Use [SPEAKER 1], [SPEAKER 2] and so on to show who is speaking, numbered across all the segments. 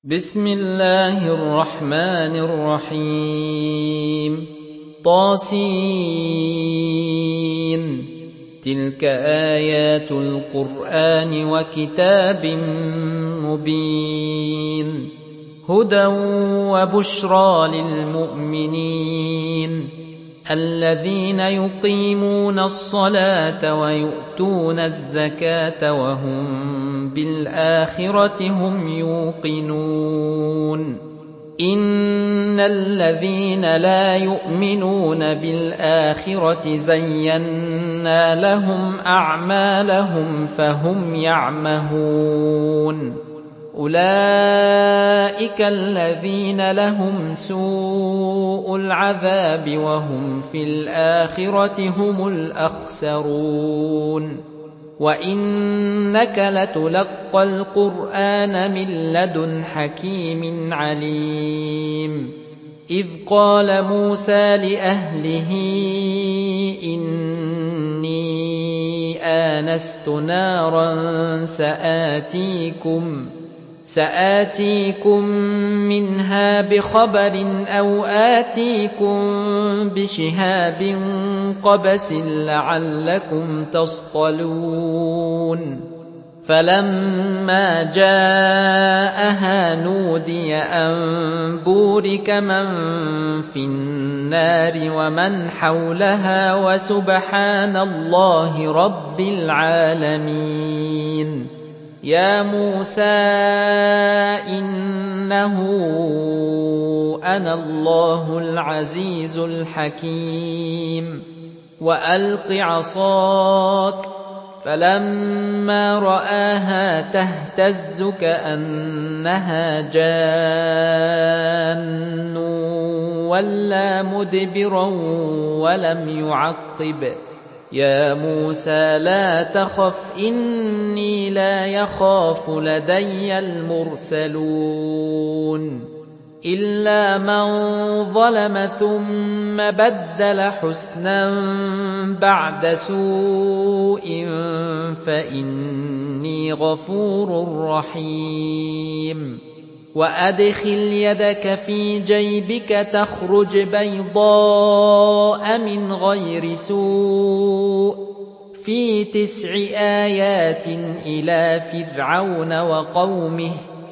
[SPEAKER 1] بسم الله الرحمن الرحيم طاسين تلك آيات القرآن وكتاب مبين هدى وبشرى للمؤمنين الذين يقيمون الصلاة ويؤتون الزكاة وهم بالآخرة هم يوقنون إن الذين لا يؤمنون بالآخرة زينا لهم أعمالهم فهم يعمهون أولئك الذين لهم سوء العذاب وهم في الآخرة هم الأخسرون وإنك لتلقى القرآن من لدن حكيم عليم إذ قال موسى لأهله إني آنست نارا سآتيكم منها بخبر أو آتيكم بشهاب قبس لعلكم تصطلون فلما جاءها نودي أن بورك من في النار ومن حولها وسبحان الله رب العالمين يا موسى إنه أنا الله العزيز الحكيم وألق عصاك فلما رآها تهتز كأنها جان ولا مدبرا ولم يعقب يا موسى لا تخف إني لا يخاف لدي المرسلون إلا من ظلم ثم بدل حسنا بعد سوء فإني غفور رحيم وأدخل يدك في جيبك تخرج بيضاء من غير سوء في 9 آيات إلى فرعون وقومه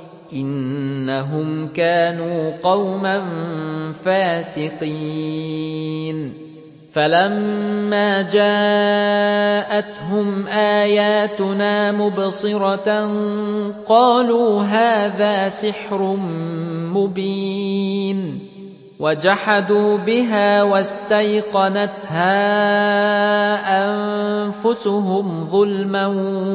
[SPEAKER 1] إنهم كانوا قوما فاسقين فلما جاءتهم آياتنا مبصرة قالوا هذا سحر مبين وجحدوا بها واستيقنتها أنفسهم ظلما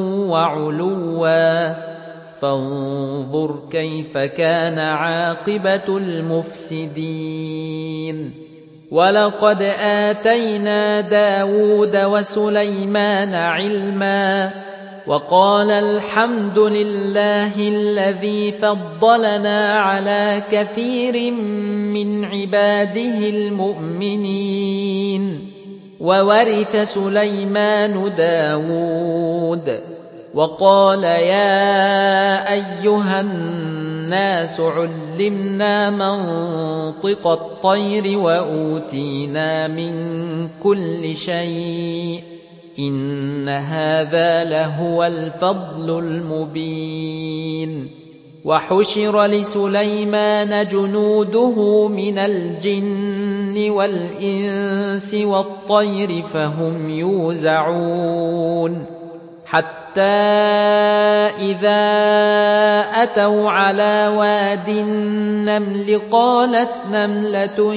[SPEAKER 1] وعلوا فانظر كيف كان عاقبة المفسدين ولقد آتينا داود وسليمان علما وقال الحمد لله الذي فضلنا على كثير من عباده المؤمنين وورث سليمان داود وقال يا أيها الناس علمنا منطق الطير وأوتينا من كل شيء إن هذا لهو الفضل المبين وحشر لسليمان جنوده من الجن والإنس والطير فهم يوزعون حتى إذا أتوا على واد النمل قالت نملة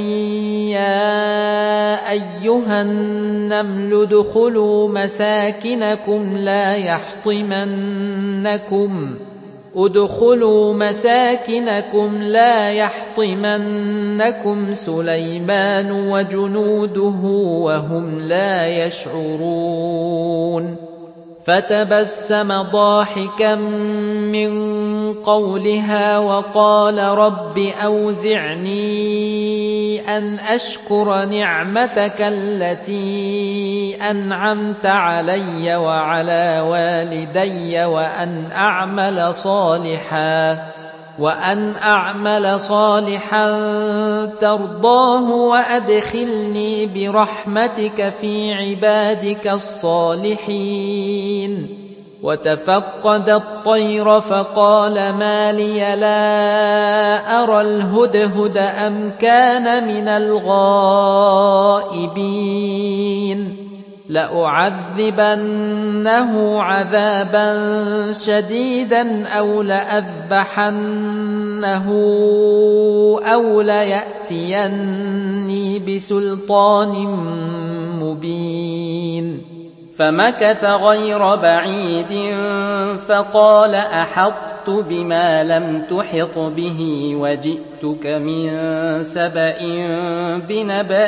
[SPEAKER 1] يا أيها النمل ادخلوا مساكنكم لا يحطمنكم سليمان وجنوده وهم لا يشعرون فتبسم ضاحكا من قولها وقال رب أوزعني أن أشكر نعمتك التي أنعمت علي وعلى والدي وأن أعمل صالحا ترضاه وأدخلني برحمتك في عبادك الصالحين. وتفقد الطير فقال ما لي لا أرى الهدهد أم كان من الغائبين لأعذبنه عذابا شديدا أو لأذبحنه أو ليأتيني بسلطان مبين. فمكث غير بعيد فقال أحطت بما لم تحط به وجئتك من سبأ بنبأ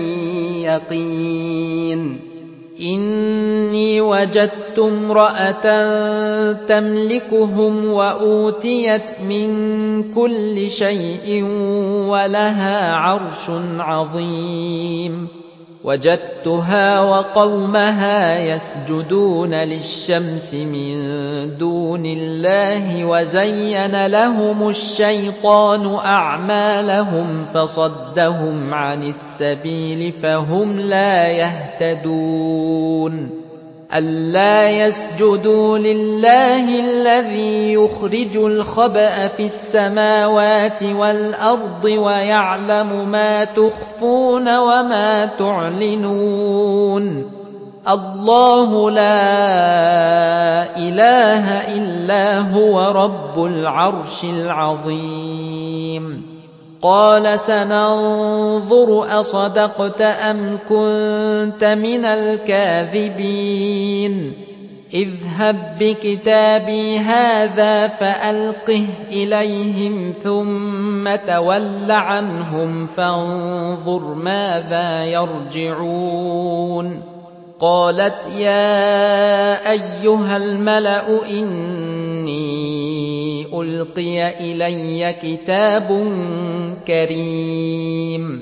[SPEAKER 1] يقين. إني وجدت امرأة تملكهم وأوتيت من كل شيء ولها عرش عظيم. وجدتها وقومها يسجدون للشمس من دون الله وزين لهم الشيطان أعمالهم فصدهم عن السبيل فهم لا يهتدون. ألا يسجدوا لله الذي يخرج الخبأ في السماوات والأرض ويعلم ما تخفون وما تعلنون. الله لا إله إلا هو رب العرش العظيم. قال سننظر أصدقت أم كنت من الكاذبين. اذهب بكتابي هذا فألقه إليهم ثم تول عنهم فانظر ماذا يرجعون. قالت يا أيها الملأ إني ألقي إلي كتاب كريم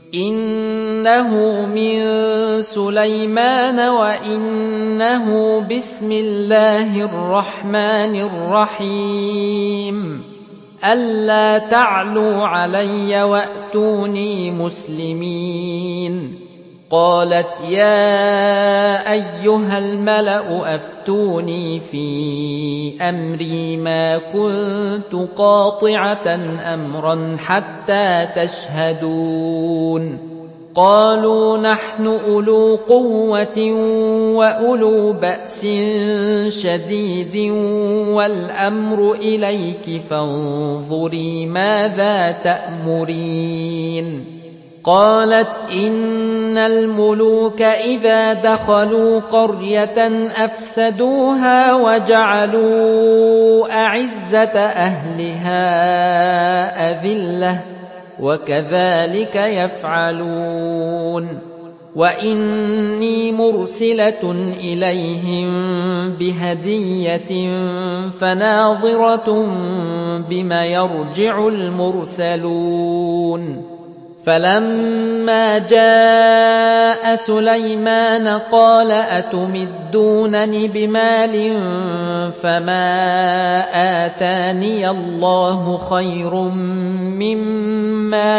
[SPEAKER 1] إنه من سليمان وإنه بسم الله الرحمن الرحيم ألا تعلوا علي وأتوني مسلمين. قالت يا أيها الملأ أفتوني في أمري ما كنت قاطعة أمرا حتى تشهدون. قالوا نحن أولو قوة وأولو بأس شديد والأمر إليك فانظري ماذا تأمرين. قالت إن الملوك إذا دخلوا قرية أفسدوها وجعلوا أعزة أهلها أذلة وكذلك يفعلون. وإني مرسلة إليهم بهدية فناظرة بما يرجع المرسلون. فلما جاء سليمان قال أتمدونني بمال فما آتاني الله خير مما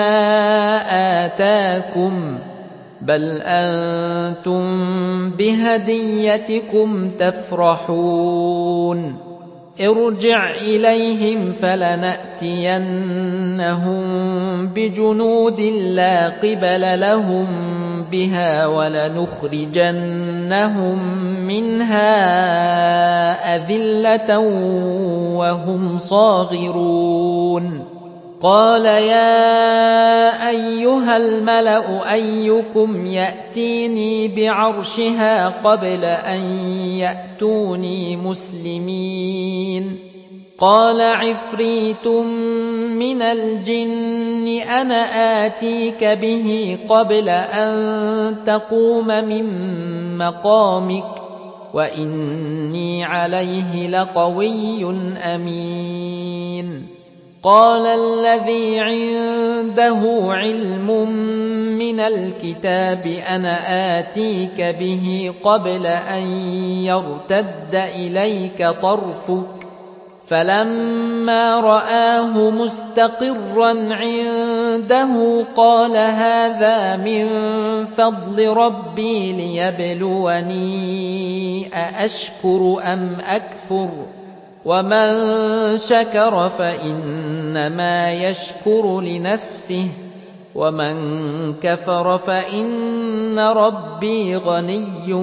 [SPEAKER 1] آتاكم بل أنتم بهديتكم تفرحون. ارجع إليهم فلنأتينهم بجنود لا قبل لهم بها ولنخرجنهم منها أذلة وهم صاغرون. قال يا أيها الملأ أيكم يأتيني بعرشها قبل أن يأتوني مسلمين. قال عفريت من الجن أنا آتيك به قبل أن تقوم من مقامك وإني عليه لقوي أمين. قال الذي عنده علم من الكتاب أنا آتيك به قبل أن يرتد إليك طرفك فَلَمَّا رَآهُ مُسْتَقِرًّا عِندَهُ قَالَ هَٰذَا مِن فَضْلِ رَبِّي لِيَبْلُوَنِي أَأَشْكُرُ أَمْ أَكْفُرُ ۖ وَمَن شَكَرَ فَإِنَّمَا يَشْكُرُ لِنَفْسِهِ ۖ وَمَن كَفَرَ فَإِنَّ رَبِّي غَنِيٌّ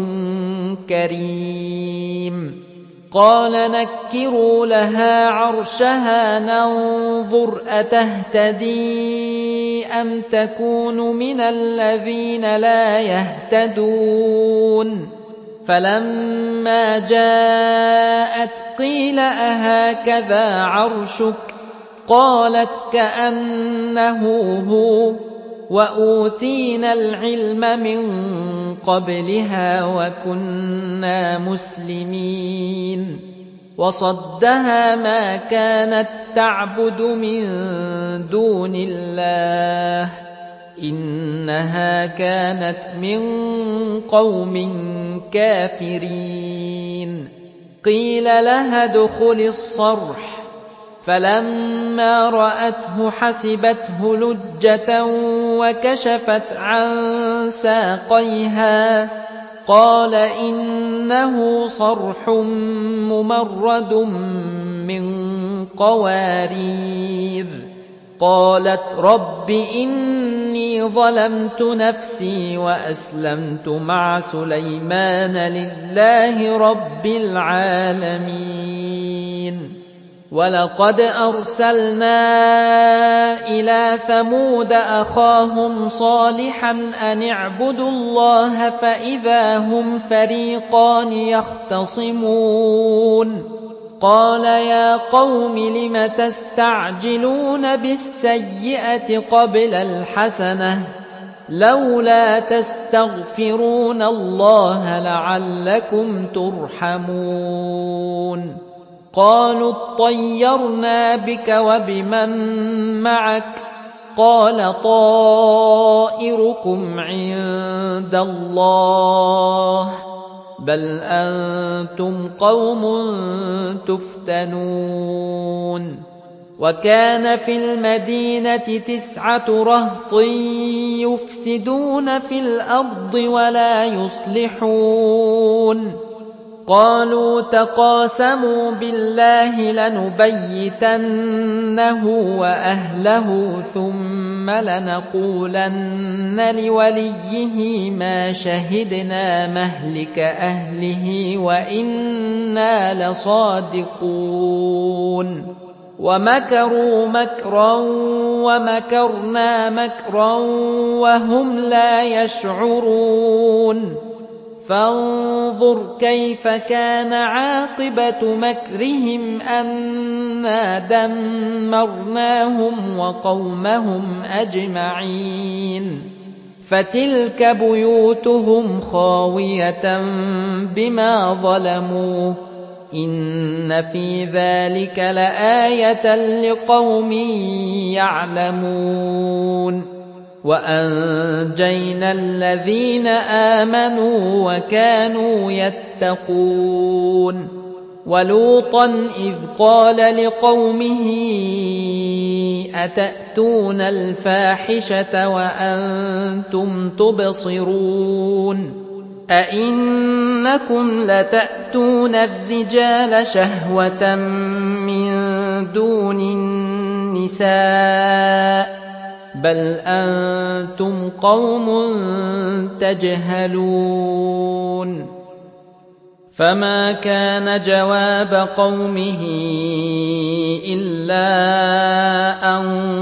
[SPEAKER 1] كَرِيمٌ قَالَ نَكِّرُوا لَهَا عَرْشَهَا نَنظُرْ أَتَهْتَدِي أَمْ تَكُونُ مِنَ الَّذِينَ لَا يَهْتَدُونَ فَلَمَّا جَاءَتْ قِيلَ أَهَٰكَذَا عَرْشُكِ ۖ قَالَتْ كَأَنَّهُ هُوَ ۚ وَأُوتِينَا الْعِلْمَ مِن قَبْلِهَا وَكُنَّا مُسْلِمِينَ وَصَدَّهَا مَا كَانَت تَّعْبُدُ مِن دُونِ اللَّهِ ۖ إِنَّهَا كَانَتْ مِن قَوْمٍ كَافِرِينَ قِيلَ لَهَا ادْخُلِي الصَّرْحَ فَلَمَّا رَأَتْهُ حَسِبَتْهُ لُجَّةً وَكَشَفَتْ عَن سَاقَيْهَا قَالَ إِنَّهُ صَرْحٌ مُّمَرَّدٌ مِّن قَوَارِيرَ قَالَتْ رَبِّ إِنِّي ظَلَمْتُ نَفْسِي وَأَسْلَمْتُ مَعَ سُلَيْمَانَ لِلَّهِ رَبِّ الْعَالَمِينَ وَلَقَدْ أَرْسَلْنَا إِلَىٰ ثَمُودَ أَخَاهُمْ صَالِحًا أَنِ اعْبُدُوا اللَّهَ فَإِذَا هُمْ فَرِيقَانِ يَخْتَصِمُونَ قَالَ يَا قَوْمِ لِمَ تَسْتَعْجِلُونَ بِالسَّيِّئَةِ قَبْلَ الْحَسَنَةِ ۖ لَوْلَا تَسْتَغْفِرُونَ اللَّهَ لَعَلَّكُمْ تُرْحَمُونَ قَالُوا اطَّيَّرْنَا بِكَ وَبِمَن مَّعَكَ ۚ قَالَ طَائِرُكُمْ عِندَ اللَّهِ ۖ بَلْ أَنتُمْ قَوْمٌ تُفْتَنُونَ وَكَانَ فِي الْمَدِينَةِ 9 رَهْطٍ يُفْسِدُونَ فِي الْأَرْضِ وَلَا يُصْلِحُونَ قَالُوا تَقَاسَمُوا بِاللَّهِ لَنُبَيِّتَنَّهُ وَأَهْلَهُ ثُمَّ لَنَقُولَنَّ لِوَلِيِّهِ مَا شَهِدْنَا مَهْلِكَ أَهْلِهِ وَإِنَّا لَصَادِقُونَ وَمَكَرُوا مَكْرًا وَمَكَرْنَا مَكْرًا وَهُمْ لَا يَشْعُرُونَ فَانظُرْ كَيْفَ كَانَ عَاقِبَةُ مَكْرِهِمْ أَنَّا دَمَّرْنَاهُمْ وَقَوْمَهُمْ أَجْمَعِينَ فَتِلْكَ بُيُوتُهُمْ خَاوِيَةً بِمَا ظَلَمُوا ۗ إِنَّ فِي ذَلِكَ لَآيَةً لِقَوْمٍ يَعْلَمُونَ وَأَنجَيْنَا الَّذِينَ آمَنُوا وَكَانُوا يَتَّقُونَ وَلُوطًا إِذْ قَالَ لِقَوْمِهِ أَتَأْتُونَ الْفَاحِشَةَ وَأَنتُمْ تُبْصِرُونَ أَئِنَّكُمْ لَتَأْتُونَ الرِّجَالَ شَهْوَةً مِّن دُونِ النِّسَاءِ بَلْ أَنتُمْ قَوْمٌ تَجْهَلُونَ فَمَا كَانَ جَوَابَ قَوْمِهِ إِلَّا أَن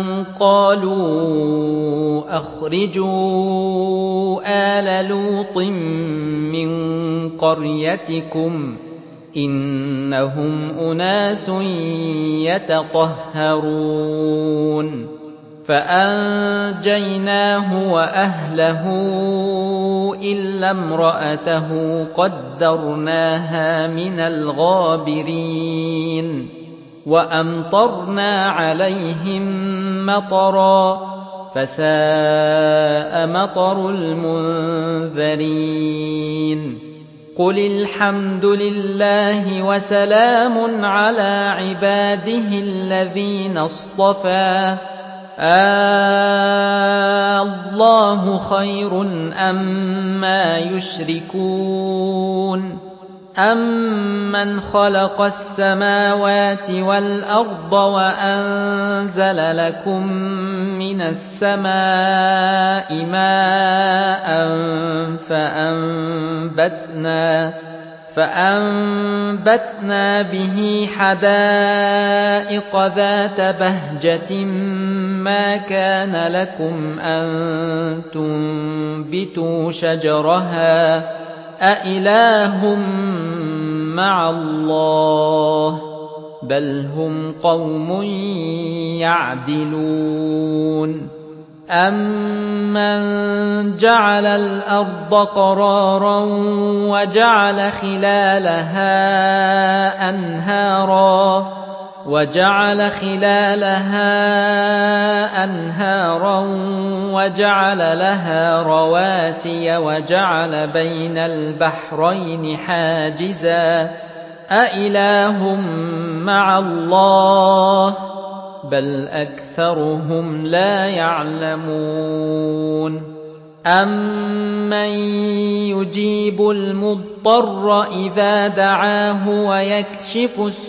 [SPEAKER 1] قَالُوا أَخْرِجُوا آلَ لُوطٍ مِّن قَرْيَتِكُمْ ۖ إِنَّهُمْ أُنَاسٌ يَتَطَهَّرُونَ فَأَنجَيْنَاهُ وَأَهْلَهُ إِلَّا امْرَأَتَهُ قَدَّرْنَاهَا مِنَ الْغَابِرِينَ وَأَمْطَرْنَا عَلَيْهِم مَّطَرًا ۖ فَسَاءَ مَطَرُ الْمُنذَرِينَ قُلِ الْحَمْدُ لِلَّهِ وَسَلَامٌ عَلَىٰ عِبَادِهِ الَّذِينَ اصْطَفَىٰ اللَّهُ خَيْرٌ أَمَّا يُشْرِكُونَ أَمَّنْ خَلَقَ السَّمَاوَاتِ وَالْأَرْضَ وَأَنزَلَ لَكُم مِّنَ السَّمَاءِ مَاءً فَأَنبَتْنَا بِهِ حَدَائِقَ ذَاتَ بَهْجَةٍ مَّا كَانَ لَكُمْ أَن تُنبِتُوا شَجَرَهَا ۗ أَإِلَٰهٌ مَّعَ اللَّهِ ۚ بَلْ هُمْ قَوْمٌ يَعْدِلُونَ أَمَّن جَعَلَ الْأَرْضَ قَرَارًا وَجَعَلَ خِلَالَهَا أَنْهَارًا وَجَعَلَ لَهَا رَوَاسِيَ وَجَعَلَ بَيْنَ الْبَحْرَيْنِ حَاجِزًا أَإِلَٰهٌ مَّعَ اللَّهِ ۚ بَلْ أَكْثَرُهُمْ لَا يَعْلَمُونَ أَمَّن يُجِيبُ الْمُضْطَرَّ إِذَا دَعَاهُ وَيَكْشِفُ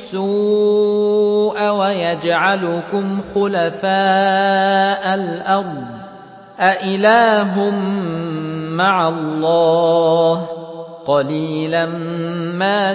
[SPEAKER 1] السُّوءَ وَيَجْعَلُكُمْ خُلَفَاءَ الْأَرْضِ ۗ أَإِلَٰهٌ مَّعَ اللَّهِ ۚ قَلِيلًا مَّا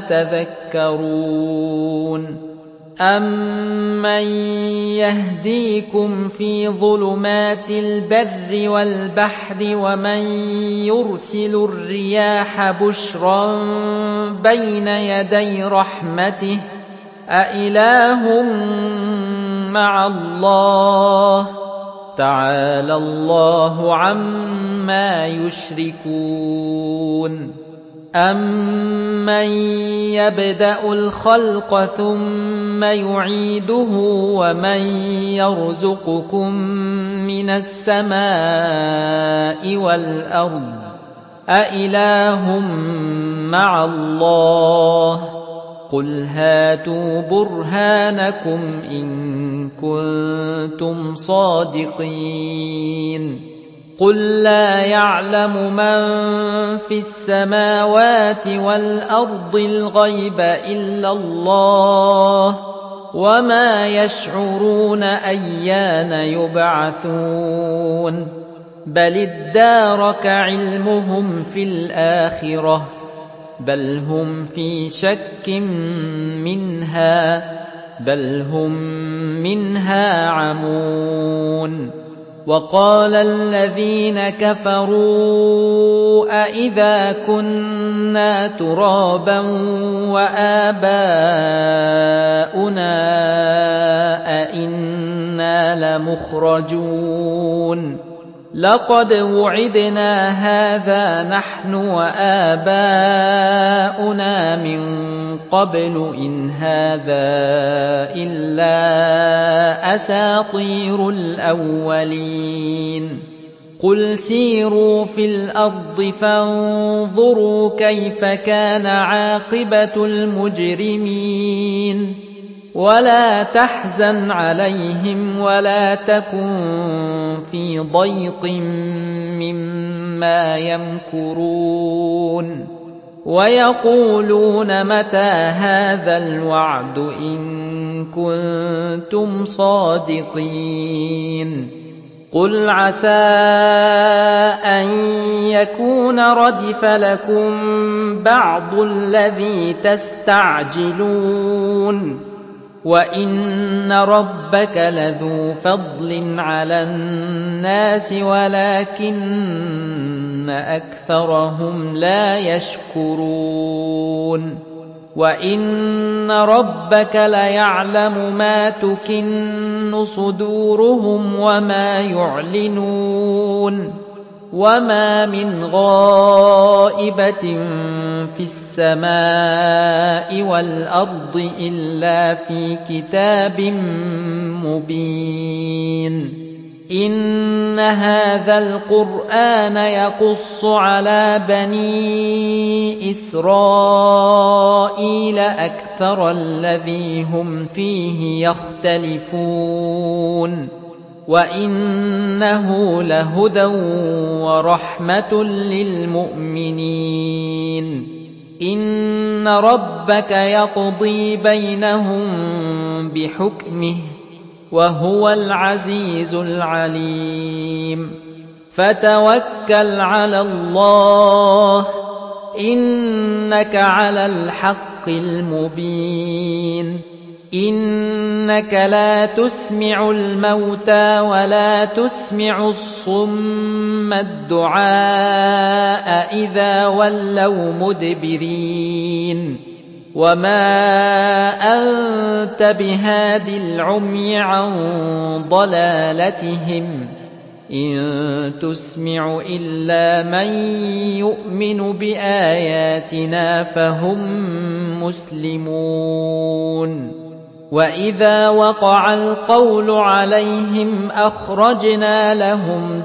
[SPEAKER 1] تَذَكَّرُونَ أَمَّن يَهْدِيكُمْ فِي ظُلُمَاتِ الْبَرِّ وَالْبَحْرِ وَمَن يُرْسِلُ الرِّيَاحَ بُشْرًا بَيْنَ يَدَيْ رَحْمَتِهِ ۗ أَإِلَٰهٌ مَّعَ اللَّهِ ۚ تَعَالَى اللَّهُ عَمَّا يُشْرِكُونَ أَمَّن يَبْدَأُ الْخَلْقَ ثُمَّ يُعِيدُهُ وَمَن يَرْزُقُكُم مِّنَ السَّمَاءِ وَالْأَرْضِ ۗ أَإِلَٰهٌ مَّعَ اللَّهِ ۚ قُلْ هَاتُوا بُرْهَانَكُمْ إِن كُنتُمْ صَادِقِينَ قُل لَّا يَعْلَمُ مَن فِي السَّمَاوَاتِ وَالْأَرْضِ الْغَيْبَ إِلَّا اللَّهُ ۚ وَمَا يَشْعُرُونَ أَيَّانَ يُبْعَثُونَ بَلِ ادَّارَكَ عِلْمُهُمْ فِي الْآخِرَةِ ۚ بَلْ هُمْ فِي شَكٍّ مِّنْهَا ۖ بَلْ هُم مِّنْهَا عَمُونَ وَقَالَ الَّذِينَ كَفَرُوا أَإِذَا كُنَّا تُرَابًا وَآبَاؤُنَا أَإِنَّا لَمُخْرَجُونَ لَقَدْ وُعِدْنَا هَٰذَا نَحْنُ وَآبَاؤُنَا مِن قَبْلُ إِنْ هَٰذَا إِلَّا أَسَاطِيرُ الْأَوَّلِينَ قُلْ سِيرُوا فِي الْأَرْضِ فَانظُرُوا كَيْفَ كَانَ عَاقِبَةُ الْمُجْرِمِينَ وَلَا تَحْزَنْ عَلَيْهِمْ وَلَا تَكُن فِي ضَيْقٍ مِّمَّا يَمْكُرُونَ وَيَقُولُونَ مَتَىٰ هَٰذَا الْوَعْدُ إِن كُنتُمْ صَادِقِينَ قُلْ عَسَىٰ أَن يَكُونَ رَدِفَ لَكُم بَعْضُ الَّذِي تَسْتَعْجِلُونَ وَإِنَّ رَبَّكَ لَذُو فَضْلٍ عَلَى النَّاسِ وَلَٰكِنَّ أَكْثَرَهُمْ لَا يَشْكُرُونَ وَإِنَّ رَبَّكَ لَيَعْلَمُ مَا تُكِنُّ صُدُورُهُمْ وَمَا يُعْلِنُونَ وَمَا مِنْ غَائِبَةٍ فِي السَّمَاءِ وَالْأَرْضِ إِلَّا فِي كِتَابٍ مُّبِينٍ إِنَّ هَٰذَا الْقُرْآنَ يَقُصُّ عَلَىٰ بَنِي إِسْرَائِيلَ أَكْثَرَ الَّذِي هُمْ فِيهِ يَخْتَلِفُونَ وَإِنَّهُ لَهُدًى وَرَحْمَةٌ لِّلْمُؤْمِنِينَ إِنَّ رَبَّكَ يَقْضِي بَيْنَهُم بِحُكْمِهِ وَهُوَ الْعَزِيزُ الْعَلِيمُ فَتَوَكَّلْ عَلَى اللَّهِ إِنَّكَ عَلَى الْحَقِّ الْمُبِينِ إِنَّكَ لَا تُسْمِعُ الْمَوْتَىٰ وَلَا تُسْمِعُ الصُّمَّ الدُّعَاءَ إِذَا وَلَّوْا مُدْبِرِينَ وَمَا أَنتَ بِهَادِ الْعُمْيِ عَن ضَلَالَتِهِمْ ۖ إِن تُسْمِعُ إِلَّا مَن يُؤْمِنُ بِآيَاتِنَا فَهُم مُّسْلِمُونَ وَإِذَا وَقَعَ الْقَوْلُ عَلَيْهِمْ أَخْرَجْنَا لَهُمْ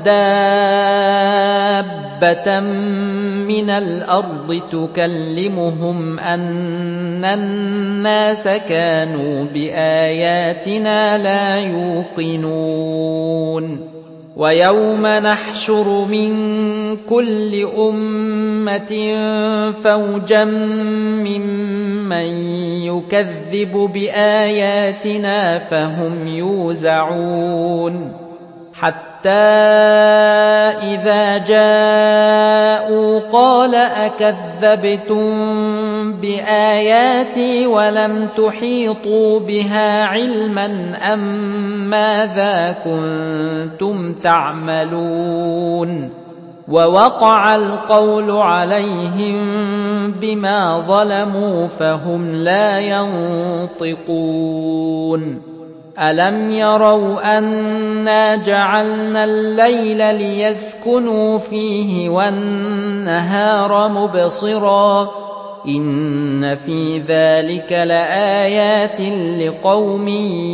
[SPEAKER 1] دَابَّةً مِّنَ الْأَرْضِ تُكَلِّمُهُمْ أَنَّ النَّاسَ كَانُوا بِآيَاتِنَا لَا يُوقِنُونَ وَيَوْمَ نَحْشُرُ مِن كُلِّ أُمَّةٍ فَوْجًا مِّمَّن يُكَذِّبُ بِآيَاتِنَا فَهُمْ يُوزَعُونَ حَتَّىٰ إِذَا جَاءُوا قَالَ أَكَذَّبْتُم بِآيَاتِي وَلَمْ تُحِيطُوا بِهَا عِلْمًا أَمَّاذَا كُنتُمْ تَعْمَلُونَ وَوَقَعَ الْقَوْلُ عَلَيْهِم بِمَا ظَلَمُوا فَهُمْ لَا يَنطِقُونَ أَلَمْ يَرَوْا أَنَّا جَعَلْنَا اللَّيْلَ لِيَسْكُنُوا فِيهِ وَالنَّهَارَ مُبْصِرًا ۚ إِنَّ فِي ذَٰلِكَ لَآيَاتٍ لِّقَوْمٍ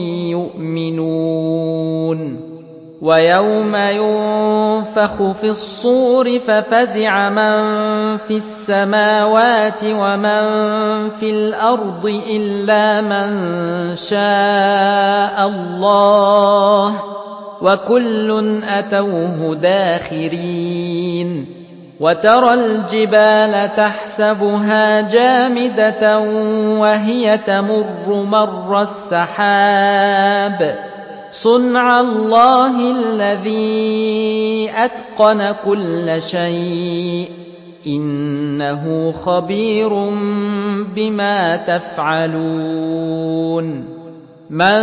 [SPEAKER 1] يُؤْمِنُونَ وَيَوْمَ يُنفَخُ فِي الصُّورِ فَفَزِعَ مَن فِي السَّمَاوَاتِ وَمَن فِي الْأَرْضِ إِلَّا مَن شَاءَ اللَّهُ وَكُلٌّ أَتَوْهُ دَاخِرِينَ وَتَرَى الْجِبَالَ تَحْسَبُهَا جَامِدَةً وَهِيَ تَمُرُّ مَرَّ السَّحَابِ صُنْعَ اللَّهِ الَّذِي أَتْقَنَ كُلَّ شَيْءٍ ۚ إِنَّهُ خَبِيرٌ بِمَا تَفْعَلُونَ مَن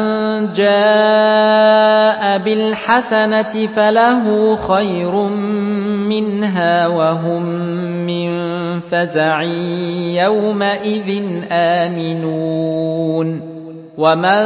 [SPEAKER 1] جَاءَ بِالْحَسَنَةِ فَلَهُ خَيْرٌ مِّنْهَا وَهُم مِّن فَزَعٍ يَوْمَئِذٍ آمِنُونَ وَمَن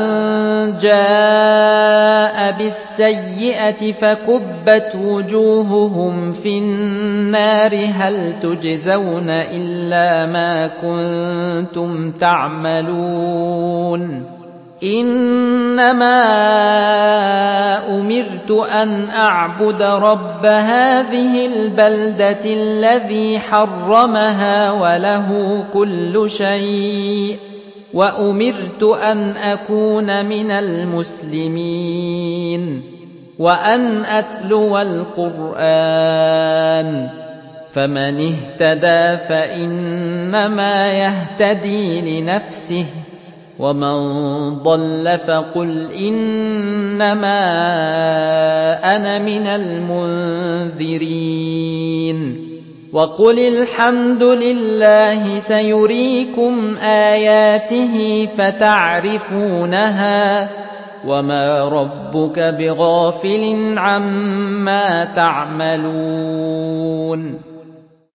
[SPEAKER 1] جَاءَ بِالسَّيِّئَةِ فَكُبَّتْ وُجُوهُهُمْ فِي النَّارِ هَلْ تُجْزَوْنَ إِلَّا مَا كُنتُمْ تَعْمَلُونَ إِنَّمَا أُمِرْتُ أَنْ أَعْبُدَ رَبَّ هَٰذِهِ الْبَلْدَةِ الَّذِي حَرَّمَهَا وَلَهُ كُلُّ شَيْءٍ وَأُمِرْتُ أَنْ أَكُونَ مِنَ الْمُسْلِمِينَ وَأَنْ أَتْلُوَ الْقُرْآنَ فَمَنِ اهْتَدَىٰ فَإِنَّمَا يَهْتَدِي لِنَفْسِهِ وَمَن ضَلَّ فَقُلْ إِنَّمَا أَنَا مِنَ الْمُنذِرِينَ وَقُلِ الْحَمْدُ لِلَّهِ سَيُرِيكُمْ آيَاتِهِ فَتَعْرِفُونَهَا ۚ وَمَا رَبُّكَ بِغَافِلٍ عَمَّا تَعْمَلُونَ